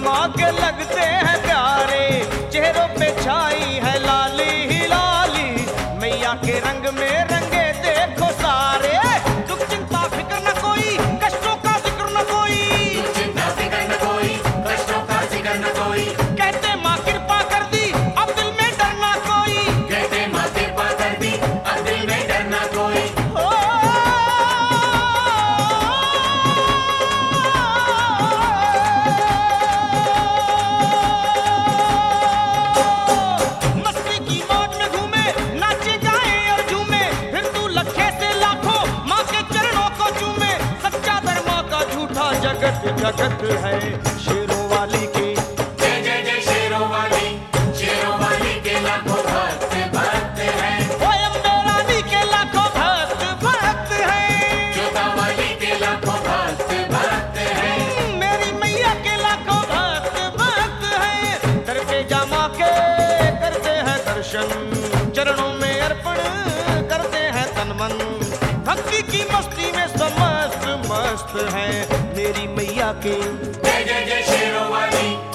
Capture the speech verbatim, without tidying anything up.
माँ के लगते हैं प्यारे, चेहरों पे छाई है लाली ही लाली, मैया के रंग में रंगे देखो सारे। दुख चिंता फिक्र न कोई, कष्टों का जिक्र न कोई, दुख चिंता फिक्र न कोई, कष्टों का जिक्र न कोई। कहते माँ कृपा कर दी अब दिल में डरना कोई, कहते माँ कृपा कर दी अब दिल में डरना कोई। ओ, मस्ती की मौज में घूमे, नाचे गाए और झूमे, हिंदू लखे से लाखों माँ के चरणों को चूमे। सच्चा धर्म का झूठा जगत जगत है शेरों वाली की। जय जय जय शेरों वाली, शेरों वाली के लाखों भक्त भक्त हैं। ओए अम्बे रानी के लाखों भक्त भक्त हैं, जोता वाली के लाखों भक्त भक्त हैं। मेरी मैया के लाखों भक्त भक्त हैं। दर पे जा माँ के करते हैं दर्शन, चरणों में अर्पण करते हैं तन मन। भक्ति की मस्ती में समस्त मस्त है मेरी मैया के। जय जय जय शेरों वाली।